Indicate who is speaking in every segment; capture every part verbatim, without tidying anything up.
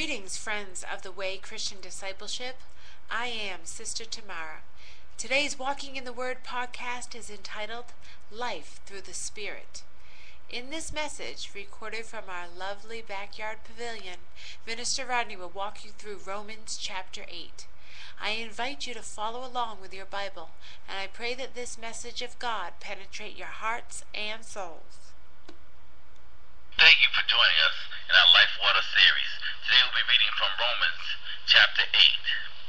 Speaker 1: Greetings, friends of the Way Christian Discipleship. I am Sister Tamara. Today's Walking in the Word podcast is entitled Life Through the Spirit. In this message, recorded from our lovely backyard pavilion, Minister Rodney will walk you through Romans chapter eight. I invite you to follow along with your Bible, and I pray that this message of God penetrate your hearts and souls.
Speaker 2: Thank you for joining us in our Life Water series. Today we'll be reading from Romans chapter eight.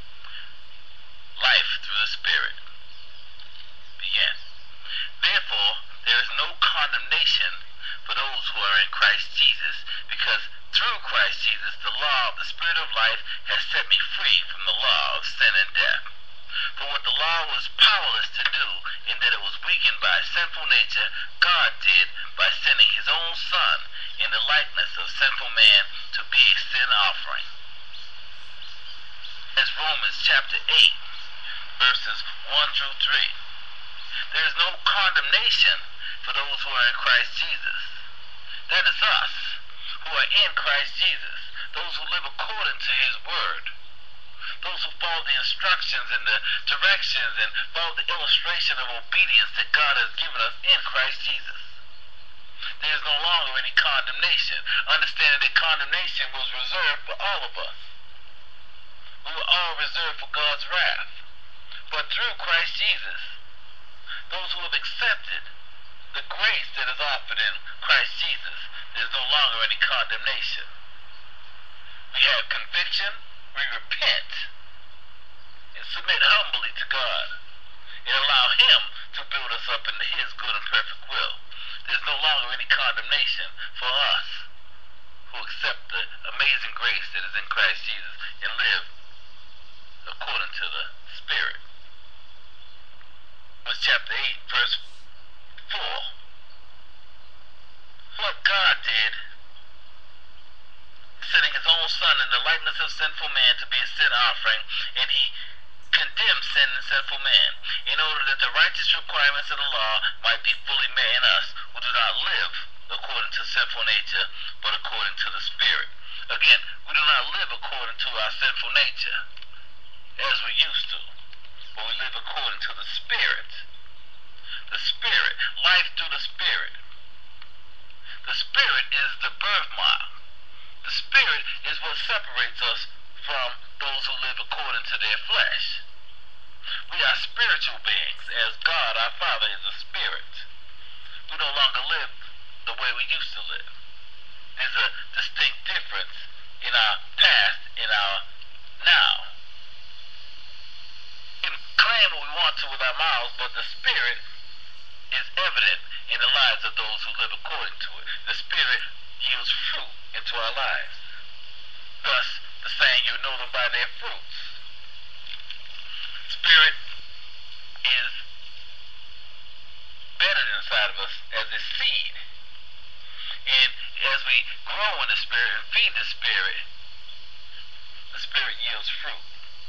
Speaker 2: Life through the Spirit. Begin. Therefore, there is no condemnation for those who are in Christ Jesus, because through Christ Jesus the law of the Spirit of life has set me free from the law of sin and death. For what the law was powerless to do, in that it was weakened by sinful nature, God did by sending his own Son in the likeness of sinful man to be a sin offering. As Romans chapter eight, verses one through three. There is no condemnation for those who are in Christ Jesus. That is us, who are in Christ Jesus, those who live according to his word, those who follow the instructions and the directions and follow the illustration of obedience that God has given us in Christ Jesus. There is no longer any condemnation, understanding that condemnation was reserved for all of us. We were all reserved for God's wrath. But through Christ Jesus, those who have accepted the grace that is offered in Christ Jesus, there is no longer any condemnation. We have conviction, we repent, and submit humbly to God, and allow him to build us up into his good and perfect will. There's no longer any condemnation for us who accept the amazing grace that is in Christ Jesus and live according to the Spirit. Romans chapter eight, verse four. What God did, sending his own Son in the likeness of sinful man to be a sin offering, and he condemned sin and sinful man, in order that the righteous requirements of the law might be fully met in us, who do not live according to sinful nature, but according to the Spirit. Again, we do not live according to our sinful nature, as we used to, but we live according to the Spirit. The Spirit, life through the Spirit. The Spirit is the birthmark. The Spirit is what separates us from those who live according to their flesh. We are spiritual beings, as God our Father is a spirit. We no longer live the way we used to live. There's a distinct difference in our past and our now. We can claim what we want to with our mouths, but the Spirit is evident in the lives of those who live according to it. The Spirit yields fruit into our lives. Thus, the saying, you know them by their fruits. Spirit is bedded inside of us as a seed. And as we grow in the Spirit and feed the Spirit, the Spirit yields fruit.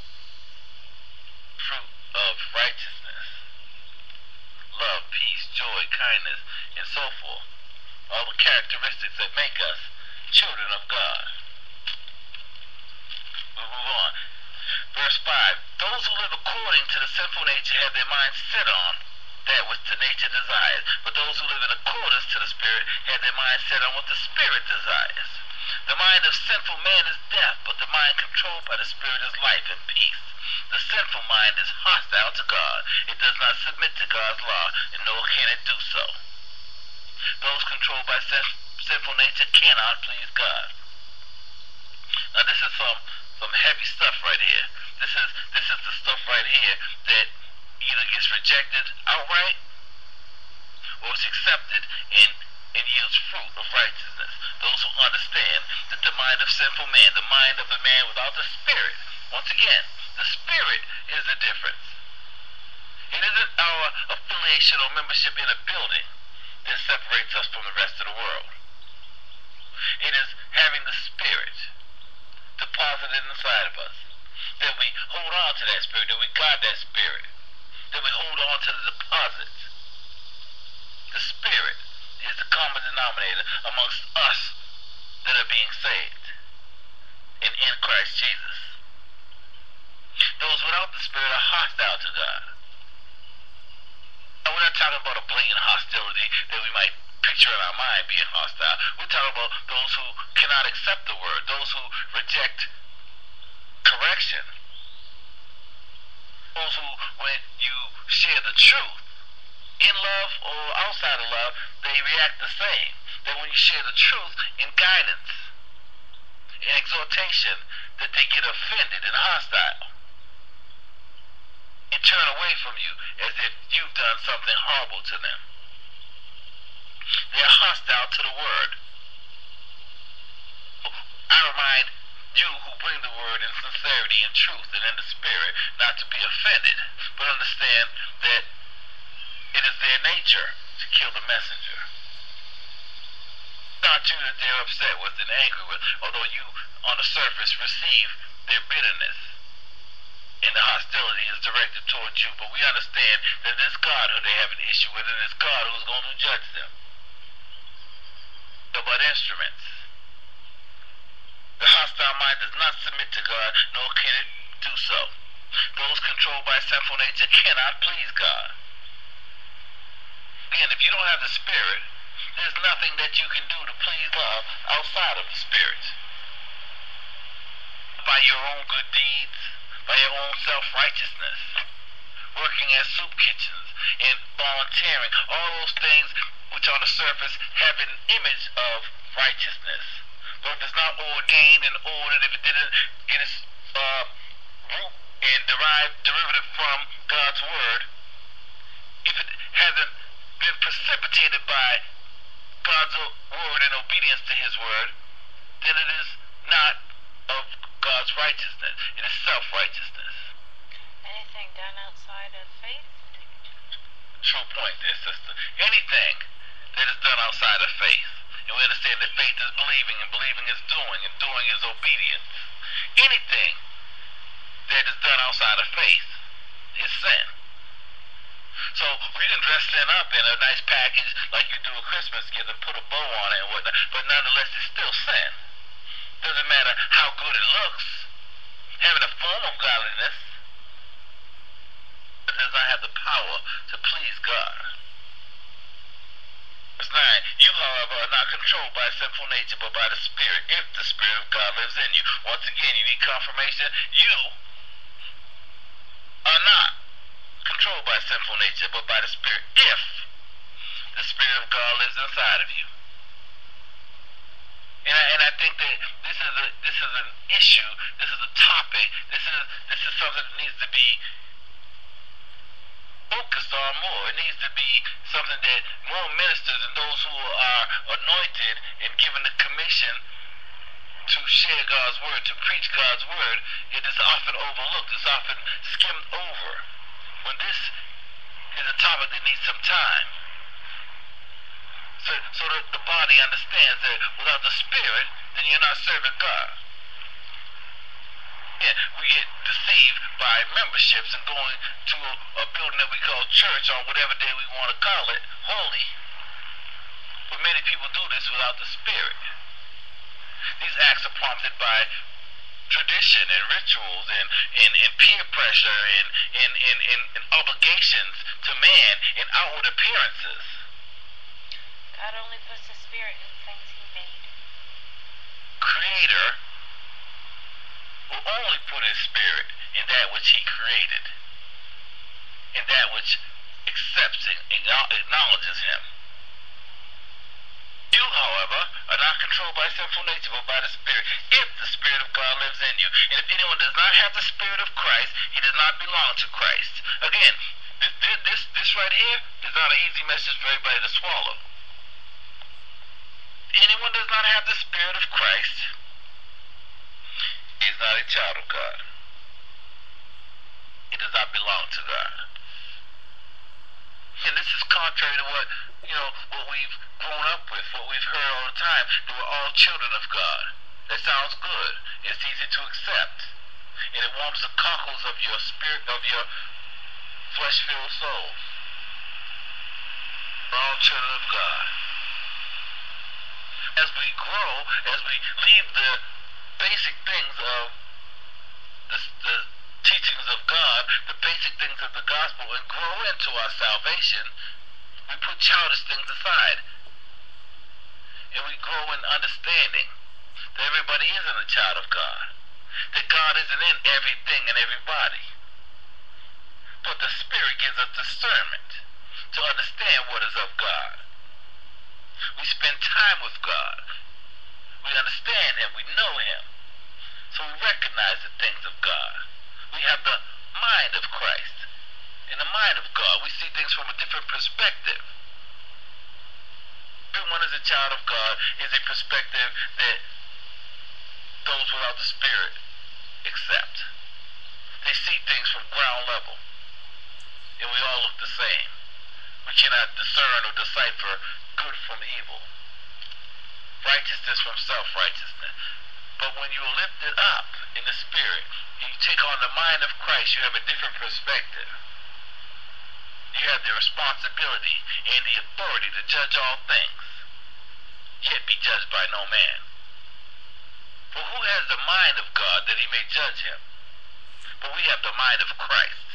Speaker 2: Fruit of righteousness, love, peace, joy, kindness, and so forth. All the characteristics that make us children of God. We'll move on. Verse five. Those who live according to the sinful nature have their minds set on that which the nature desires. But those who live in accordance to the Spirit have their minds set on what the Spirit desires. The mind of sinful man is death, but the mind controlled by the Spirit is life and peace. The sinful mind is hostile to God. It does not submit to God's law, and nor can it do so. Those controlled by sin- sinful nature cannot please God. Now this is some, some heavy stuff right here. This is this is the stuff right here that either gets rejected outright or is accepted and, and yields fruit of righteousness. Those who understand that the mind of sinful man, the mind of a man without the Spirit, once again, the Spirit is the difference. It isn't our affiliation or membership in a building that separates us from the rest of the world. It is having the Spirit deposited inside of us, that we hold on to that Spirit, that we guard that Spirit, that we hold on to the deposit. The Spirit is the common denominator amongst us that are being saved and in mind being hostile. We're talking about those who cannot accept the word, those who reject correction, those who, when you share the truth, in love or outside of love, they react the same. That when you share the truth in guidance, in exhortation, that they get offended and hostile and turn away from you as if you've done something horrible to them. They are hostile to the word. I remind you who bring the word in sincerity and truth and in the spirit not to be offended, but understand that it is their nature to kill the messenger. Not you that they're upset with and angry with, although you on the surface receive their bitterness and the hostility is directed towards you. But we understand that this God who they have an issue with, and this God who is going to judge them. They're but instruments. The hostile mind does not submit to God, nor can it do so. Those controlled by sinful nature cannot please God. Again, if you don't have the Spirit, there's nothing that you can do to please God outside of the Spirit. By your own good deeds, by your own self-righteousness, working at soup kitchens and volunteering, all those things which on the surface have an image of righteousness. But if it's not ordained and ordered, if it didn't get its uh, root and derive derivative from God's word, if it hasn't been precipitated by God's word and obedience to his word, then it is not of God's righteousness. It is self-righteousness.
Speaker 3: Anything done outside of faith?
Speaker 2: True point there, sister. Anything that is done outside of faith, and we understand that faith is believing, and believing is doing, and doing is obedience. Anything that is done outside of faith is sin. So we can dress sin up in a nice package like you do a Christmas gift and put a bow on it and whatnot, but nonetheless it's still sin. Doesn't matter how good it looks. Having a form of godliness, it does not have the power to please God. Verse nine, you, however, are not controlled by sinful nature, but by the Spirit, if the Spirit of God lives in you. Once again, you need confirmation. You are not controlled by sinful nature, but by the Spirit, if the Spirit of God lives inside of you. And I, and I think that this is a this is an issue. This is a topic. This is this is something that needs to be focused on more. It needs to be something that more ministers and those who are anointed and given the commission to share God's word, to preach God's word, it is often overlooked. It's often skimmed over. When this is a topic that needs some time. So, so that the body understands that without the Spirit, then you're not serving God. Yeah, we get deceived by memberships and going to a, a building that we call church, or whatever day we want to call it, holy. But many people do this without the Spirit. These acts are prompted by tradition and rituals and, and, and peer pressure and, and, and, and, and obligations to man and outward appearances.
Speaker 3: God only puts the Spirit in things he made.
Speaker 2: Creator will only put his Spirit in that which he created, in that which accepts and acknowledges him. You, however, are not controlled by sinful nature, but by the Spirit, if the Spirit of God lives in you. And if anyone does not have the Spirit of Christ, he does not belong to Christ. Again, this, this, this right here is not an easy message for everybody to swallow. Anyone does not have the Spirit of Christ is not a child of God. He does not belong to God. And this is contrary to what, you know, what we've grown up with, what we've heard all the time, that we're all children of God. That sounds good. It's easy to accept. And it warms the cockles of your spirit, of your flesh-filled soul. We're all children of God. As we grow, as we leave the basic things of the, the teachings of God, the basic things of the gospel, and grow into our salvation, we put childish things aside. and we grow in understanding that everybody isn't a child of God, that God isn't in everything and everybody. But the Spirit gives us discernment to understand what is of God. We spend time with God. We understand Him. We know Him. So we recognize the things of God. We have the mind of Christ. In the mind of God, we see things from a different perspective. Everyone as a child of God is a perspective that those without the Spirit accept. They see things from ground level, and we all look the same. We cannot discern or decipher good from evil, righteousness from self-righteousness. But when you are lifted up in the Spirit, and you take on the mind of Christ, you have a different perspective. You have the responsibility and the authority to judge all things, yet be judged by no man. For who has the mind of God that he may judge him? But we have the mind of Christ.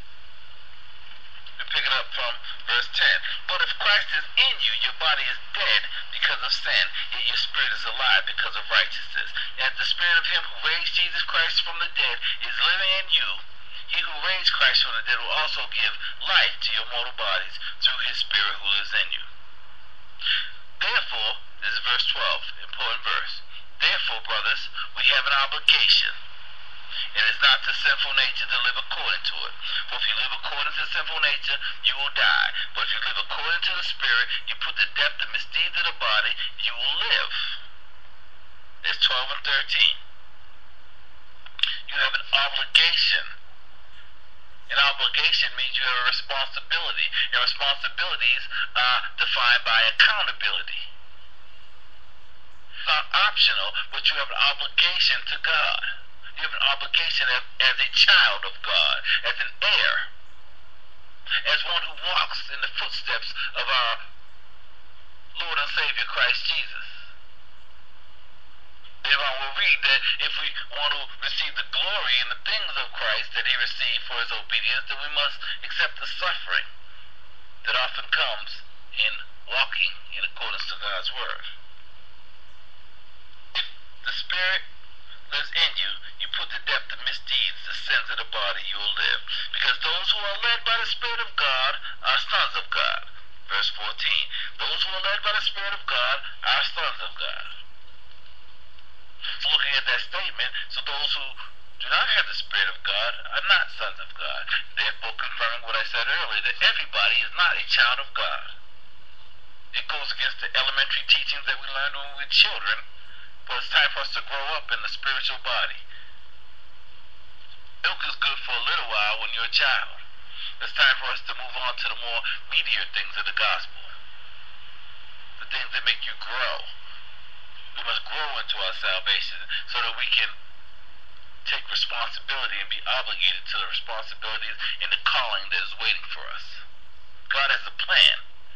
Speaker 2: We pick it up from verse ten. But if Christ is in you, your body is dead because of sin, yet your spirit is alive because of righteousness. As the Spirit of Him who raised Jesus Christ from the dead is living in you, He who raised Christ from the dead will also give life to your mortal bodies through His Spirit who lives in you. Therefore, this is verse twelve, important verse. Therefore, brothers, we have an obligation. It is not to sinful nature to live according to it. For if you live according to sinful nature, you will die. But if you live according to the Spirit, you put to death the misdeeds of the body, you will live. That's twelve and thirteen. You have an obligation. An obligation means you have a responsibility. And responsibilities are defined by accountability. It's not optional, but you have an obligation to God. You have an obligation as, as a child of God, as an heir, as one who walks in the footsteps of our Lord and Savior Christ Jesus. Therefore, we'll read that if we want to receive the glory and the things of Christ that He received for His obedience, then we must accept the suffering that often comes in walking in accordance to God's Word. If the Spirit lives in you, you put to death the misdeeds, the sins of the body, you will live. Because those who are led by the Spirit of God are sons of God. Verse fourteen. Those who are led by the Spirit of God are sons of God. So looking at that statement, so those who do not have the Spirit of God are not sons of God. Therefore confirming what I said earlier, that everybody is not a child of God. It goes against the elementary teachings that we learned when we were children, but it's time for us to grow up in the spiritual body. Milk is good for a little while when you're a child. It's time for us to move on to the more meatier things of the gospel. The things that make you grow. We must grow into our salvation so that we can take responsibility and be obligated to the responsibilities and the calling that is waiting for us. God has a plan.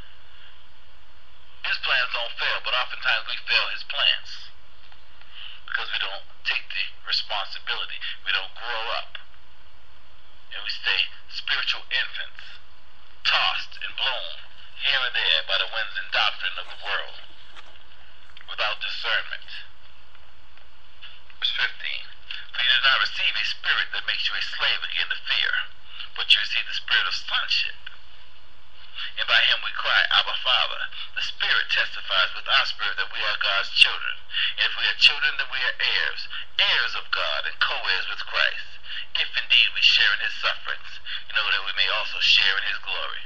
Speaker 2: His plans don't fail, but oftentimes we fail His plans because we don't take the responsibility. We don't grow up. And we stay spiritual infants, tossed and blown here and there by the winds and doctrine of the world, without discernment. Verse fifteen. For you did not receive a spirit that makes you a slave again to fear, but you received the spirit of sonship. And by Him we cry, Abba, Father. The Spirit testifies with our spirit that we are God's children. And if we are children, then we are heirs, heirs of God and co-heirs with Christ, if indeed we share in His sufferings, in order that we may also share in His glory.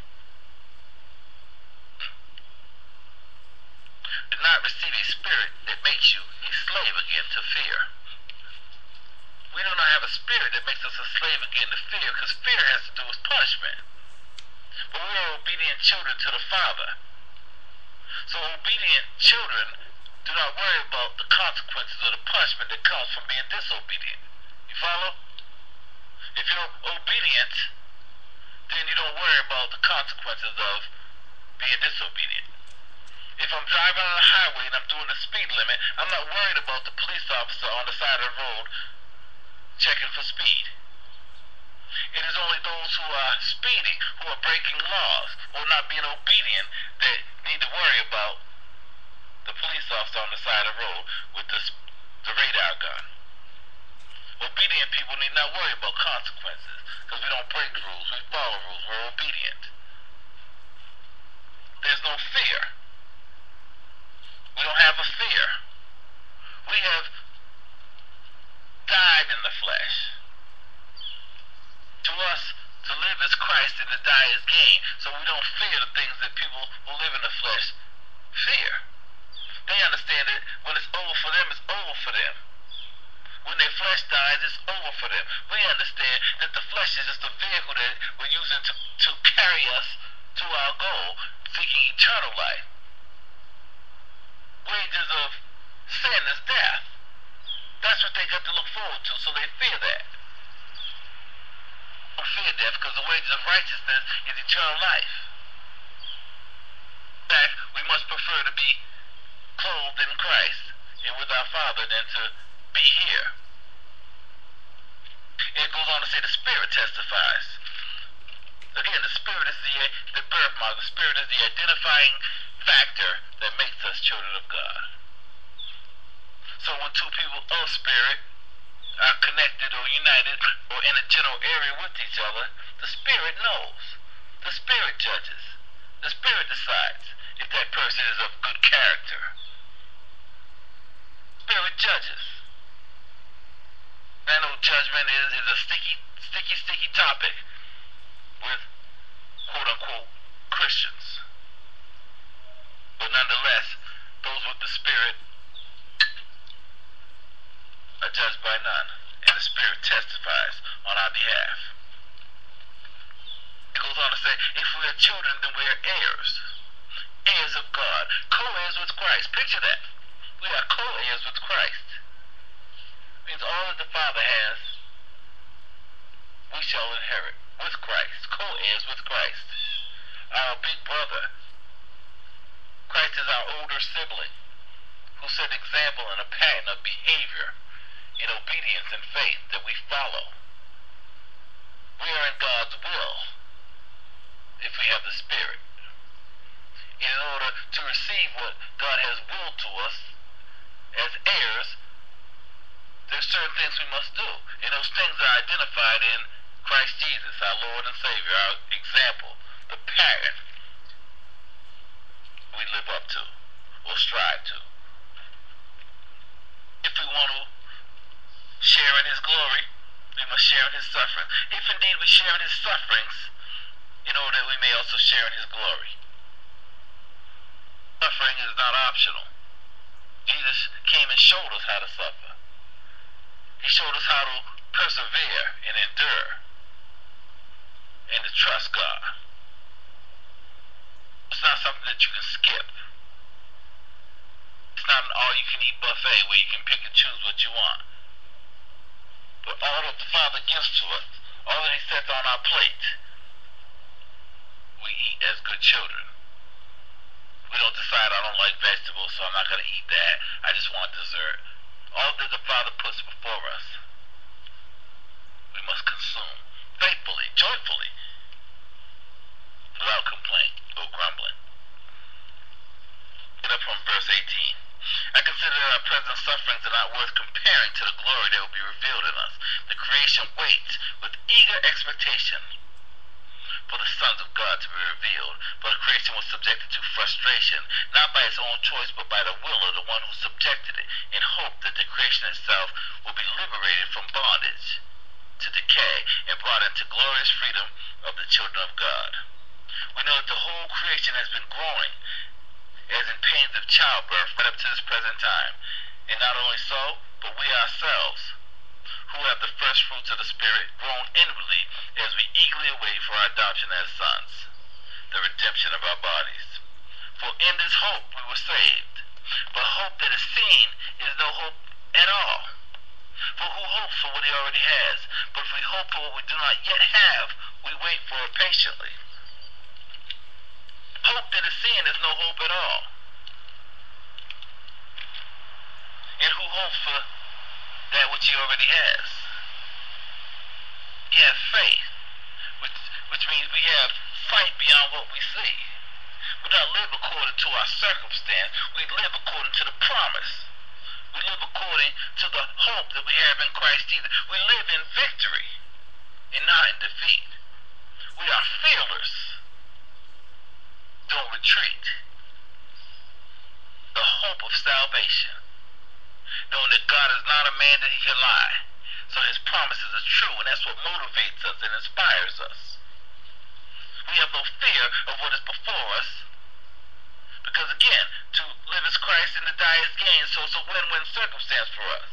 Speaker 2: Do not receive a spirit that makes you a slave again to fear. We do not have a spirit that makes us a slave again to fear, because fear has to do with punishment. But we are obedient children to the Father. So obedient children do not worry about the consequences of the punishment that comes from being disobedient. You follow? If you're obedient, then you don't worry about the consequences of being disobedient. If I'm driving on the highway and I'm doing the speed limit, I'm not worried about the police officer on the side of the road checking for speed. It is only those who are speeding, who are breaking laws, or not being obedient, that need to worry about the police officer on the side of the road with the, the radar gun. Obedient people need not worry about consequences because we don't break rules, we follow rules, we're obedient. There's no fear. We don't have a fear. We have died in the flesh. To us, to live is Christ and to die is gain. So we don't fear the things that people who live in the flesh fear. They understand that when it's over for them, it's over for them. When their flesh dies, it's over for them. We understand that the flesh is just a vehicle that we're using to, to carry us to our goal, seeking eternal life. Wages of sin is death. That's what they got to look forward to, so they fear that. Don't fear death because the wages of righteousness is eternal life. In fact, we must prefer to be clothed in Christ and with our Father than to be here. It goes on to say the Spirit testifies. Again, the Spirit is the, the birthmark. The Spirit is the identifying factor that makes us children of God. So when two people of Spirit are connected or united or in a general area with each other, the Spirit knows. The Spirit judges. The Spirit decides if that person is of good character. Spirit judges. I know judgment is, is a sticky, sticky, sticky topic with quote-unquote Christians. But nonetheless, those with the Spirit are judged by none, and the Spirit testifies on our behalf. It goes on to say, if we are children, then we are heirs. Heirs of God. Co-heirs with Christ. Picture that. We are co-heirs with Christ. Means all that the Father has, we shall inherit with Christ, co-heirs with Christ. Our big brother. Christ is our older sibling who set example and a pattern of behavior in obedience and faith that we follow. We are in God's will if we have the Spirit. In order to receive what God has willed to us as heirs, there's certain things we must do. And those things are identified in Christ Jesus, our Lord and Savior, our example, the pattern we live up to or strive to. If we want to share in His glory, we must share in His sufferings. If indeed we share in His sufferings, in order that we may also share in His glory. Suffering is not optional. Jesus came and showed us how to suffer. He showed us how to persevere and endure and to trust God. It's not something that you can skip. It's not an all-you-can-eat buffet where you can pick and choose what you want. But all that the Father gives to us, all that He sets on our plate, we eat as good children. We don't decide, I don't like vegetables, so I'm not going to eat that. I just want dessert. All that the Father puts before us, we must consume faithfully, joyfully, without complaint or grumbling. Get up from verse eighteen. I consider that our present sufferings are not worth comparing to the glory that will be revealed in us. The creation waits with eager expectation for the sons of God to be revealed. For the creation was subjected to frustration, not by its own choice, but by the will of the one who subjected it, in hope that the creation itself will be liberated from bondage to decay and brought into glorious freedom of the children of God. We know that the whole creation has been growing, as in pains of childbirth, right up to this present time. And not only so, but we ourselves, who have the first fruits of the Spirit, grown inwardly as we eagerly await for our adoption as sons, the redemption of our bodies. For in this hope we were saved. But hope that is seen is no hope at all. For who hopes for what he already has? But if we hope for what we do not yet have, we wait for it patiently. Hope that is seen is no hope at all. And who hopes for that which he already has? We have faith, which, which means we have sight beyond what we see. We don't live according to our circumstance. We live according to the promise. We live according to the hope that we have in Christ Jesus. We live in victory and not in defeat. We are fearless. Don't retreat. The hope of salvation. Knowing that God is not a man that he can lie. So his promises are true, and that's what motivates us and inspires us. We have no fear of what is before us. Because again, to live as Christ and to die as gain, so it's a win-win circumstance for us.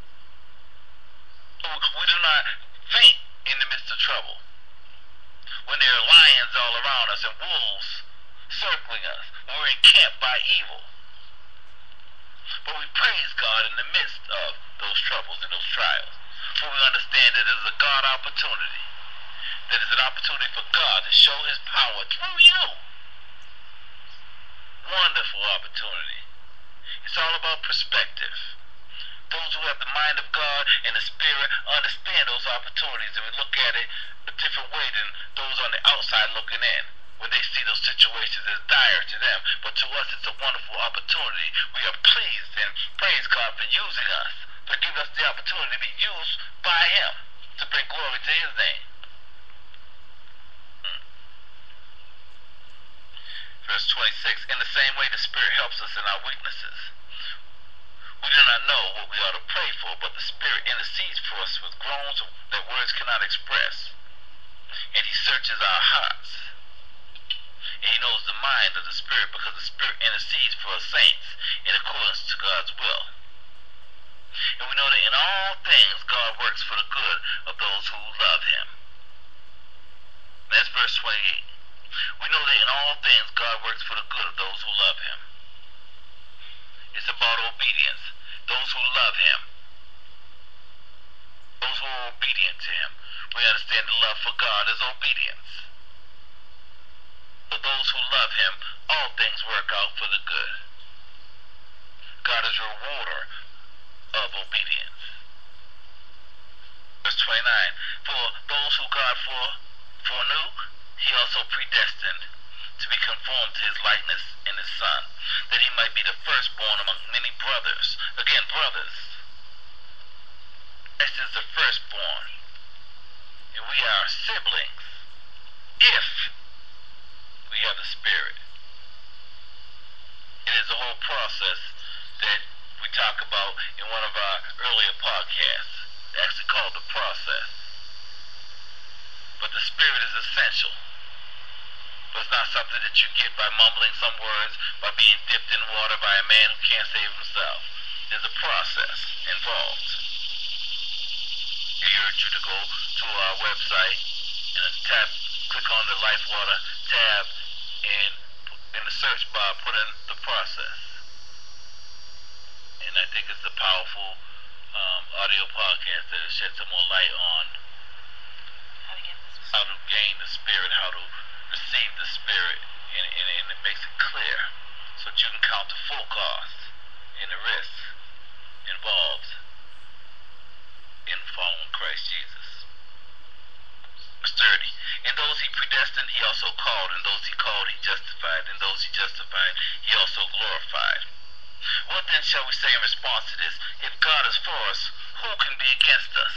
Speaker 2: We do not faint in the midst of trouble. When there are lions all around us and wolves circling us, when we're encamped by evil. But we praise God in the midst of those troubles and those trials. For we understand that it is a God opportunity. That is an opportunity for God to show his power through you. Wonderful opportunity. It's all about perspective. Those who have the mind of God and the Spirit understand those opportunities, and we look at it a different way than those on the outside looking in, when they see those situations as dire to them. But to us, it's a wonderful opportunity. We are pleased and praise God for using us, to give us the opportunity to be used by him to bring glory to his name. Verse twenty-six, in the same way the Spirit helps us in our weaknesses. We do not know what we ought to pray for, but the Spirit intercedes for us with groans that words cannot express. And he searches our hearts. And he knows the mind of the Spirit, because the Spirit intercedes for us saints in accordance to God's will. And we know that in all things God works for the good of those who love him. That's verse twenty-eight. We know that in all things God works for the good of those who love him. It's about obedience. Those who love him. Those who are obedient to him. We understand the love for God is obedience. For those who love him, all things work out for the good. God is a rewarder of obedience. Verse twenty-nine, for those who God foreknew, he also predestined to be conformed to his likeness in his Son, that he might be the firstborn among many brothers. Again, brothers. Christ is the firstborn, and we are siblings if we have the Spirit. It is a whole process that we talk about in one of our earlier podcasts, actually called the process. But the Spirit is essential. But it's not something that you get by mumbling some words, by being dipped in water by a man who can't save himself. There's a process involved. I urge you to go to our website and tap, click on the Life Water tab, and in the search bar put in the process. And I think it's a powerful um, audio podcast that shed some more light on
Speaker 3: How to get this.
Speaker 2: how to gain the Spirit, how to receive the Spirit, and, and, and it makes it clear so that you can count the full cost and the risk involved in following Christ Jesus. Verse thirty, and those he predestined he also called, and those he called he justified, and those he justified he also glorified. What then shall we say in response to this? If God is for us, who can be against us?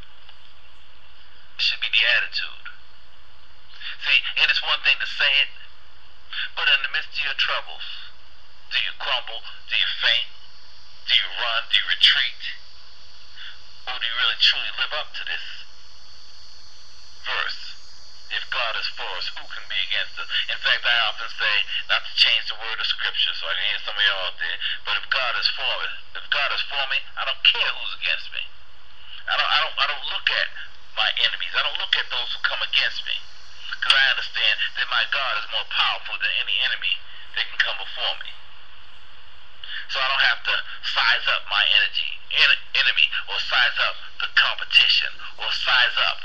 Speaker 2: This should be the attitude. See, it is one thing to say it, but in the midst of your troubles, do you crumble? Do you faint? Do you run? Do you retreat? Or do you really truly live up to this verse? If God is for us, who can be against us? In fact, I often say, not to change the word of Scripture so I can hear some of y'all out there, but if God is for me, if God is for me, I don't care who's against me. I don't, I don't, I don't look at my enemies. I don't look at those who come against me, because I understand that my God is more powerful than any enemy that can come before me. So I don't have to size up my energy, en- enemy, or size up the competition, or size up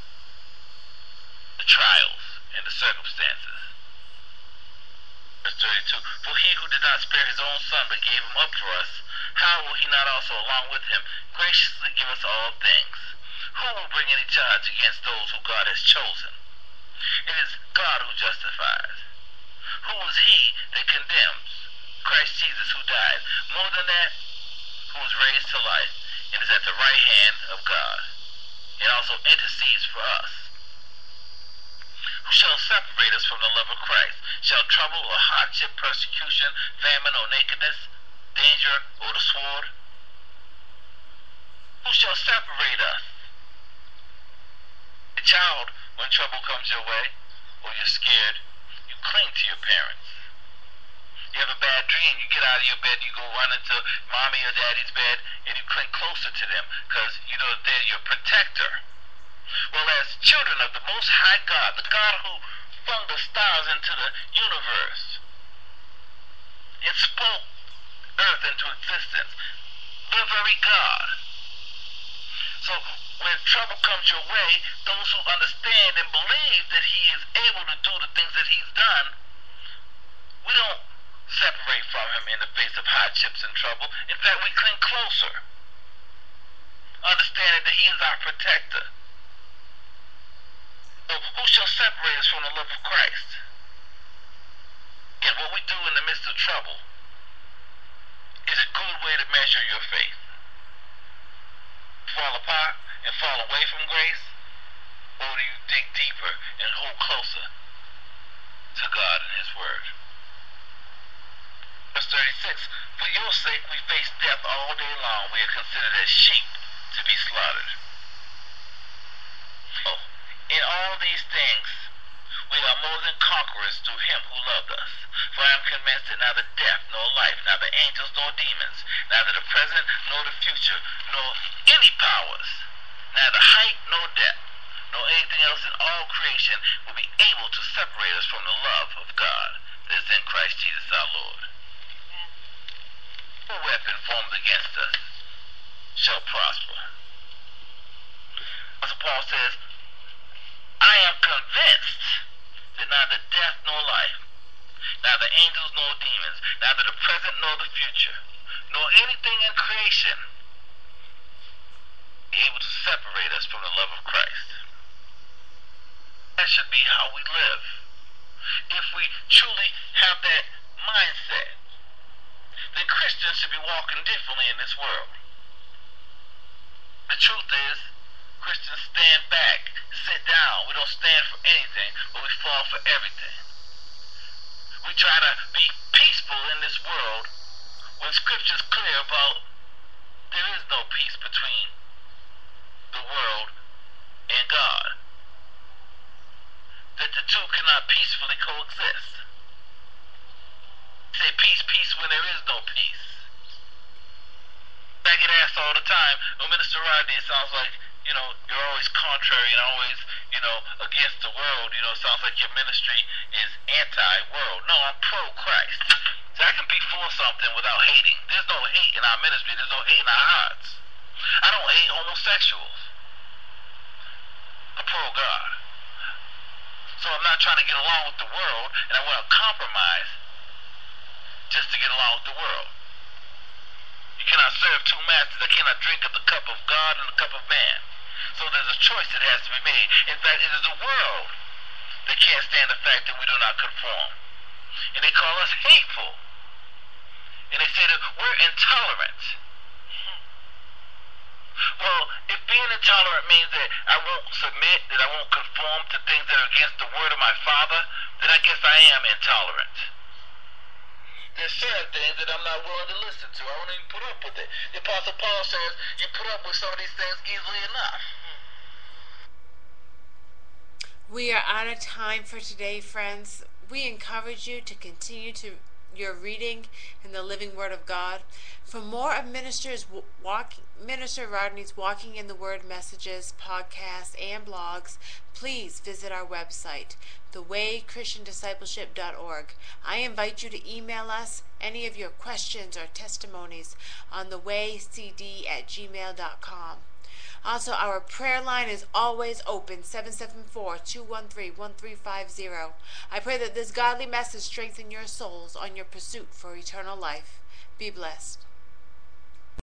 Speaker 2: the trials and the circumstances. Verse thirty-two, for he who did not spare his own Son, but gave him up for us, how will he not also along with him graciously give us all things? Who will bring any charge against those who God has chosen? It is God who justifies. Who is he that condemns? Christ Jesus, who died. More than that, who was raised to life and is at the right hand of God, and also intercedes for us. Who shall separate us from the love of Christ? Shall trouble or hardship, persecution, famine or nakedness, danger or the sword? Who shall separate us? A child, when trouble comes your way, or you're scared, you cling to your parents. You have a bad dream, you get out of your bed, you go run into mommy or daddy's bed, and you cling closer to them, because you know they're your protector. Well, as children of the Most High God, the God who flung the stars into the universe and spoke earth into existence, the very God. So when trouble comes your way, those who understand and believe that he is able to do the things that he's done, we don't separate from him in the face of hardships and trouble. In fact, we cling closer, understanding that he is our protector. So who shall separate us from the love of Christ? And what we do in the midst of trouble is a good way to measure your faith. Fall apart and fall away from grace, or do you dig deeper and hold closer to God and his word? Verse thirty-six, for your sake we face death all day long. We are considered as sheep to be slaughtered. Oh, in all these things we are more than conquerors through him who loved us. For I am convinced that neither death nor life, neither angels nor demons, neither the present nor the future, nor any powers, neither height nor depth, nor anything else in all creation will be able to separate us from the love of God that is in Christ Jesus our Lord. No weapon formed against us shall prosper. As Paul says, I am convinced that neither death nor life, neither angels nor demons, neither the present nor the future, nor anything in creation be able to separate us from the love of Christ. That should be how we live. If we truly have that mindset, then Christians should be walking differently in this world. The truth is, Christians stand back, sit down. We don't stand for anything, but we fall for everything. We try to be peaceful in this world when Scripture's clear about there is no peace between the world and God. That the two cannot peacefully coexist. Say peace, peace when there is no peace. I get asked all the time, well, Minister Rodney, it sounds like, you know, you're always contrary and always, you know, against the world. You know, it sounds like your ministry is anti-world. No, I'm pro-Christ. So I can be for something without hating. There's no hate in our ministry. There's no hate in our hearts. I don't hate homosexuals. I'm pro-God. So I'm not trying to get along with the world, and I want to compromise just to get along with the world. You cannot serve two masters. I cannot drink of the cup of God and the cup of man. So there's a choice that has to be made. In fact, it is the world that can't stand the fact that we do not conform. And they call us hateful. And they say that we're intolerant. Well, if being intolerant means that I won't submit, that I won't conform to things that are against the word of my Father, then I guess I am intolerant. There's certain things that I'm not willing to listen to. I won't even put up with it. The Apostle Paul says you put up with some of these things easily enough.
Speaker 1: We are out of time for today, friends. We encourage you to continue to your reading in the living Word of God. For more of Minister's walk, Minister Rodney's Walking in the Word messages, podcasts, and blogs, please visit our website, the way christian discipleship dot org. I invite you to email us any of your questions or testimonies on the way c d at gmail dot com. Also, our prayer line is always open, seven seven four, two one three, one three five zero. I pray that this godly message strengthen your souls on your pursuit for eternal life. Be blessed.